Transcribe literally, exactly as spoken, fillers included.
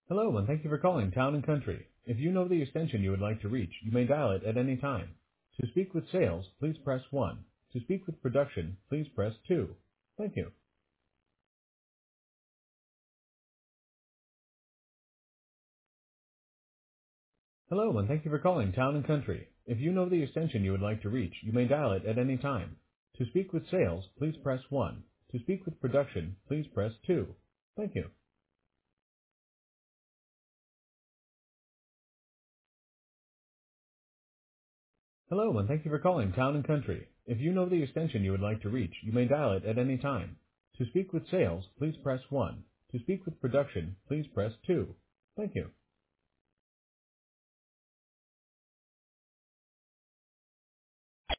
Hello, and thank you for calling Town and Country. If you know the extension you would like to reach, you may dial it at any time. To speak with sales, please press one. To speak with production, please press two. Thank you. Hello, and thank you for calling Town and Country. If you know the extension you would like to reach, you may dial it at any time. To speak with sales, please press one. To speak with production, please press two. Thank you. Hello, and thank you for calling Town and Country. If you know the extension you would like to reach, you may dial it at any time. To speak with sales, please press one. To speak with production, please press two. Thank you.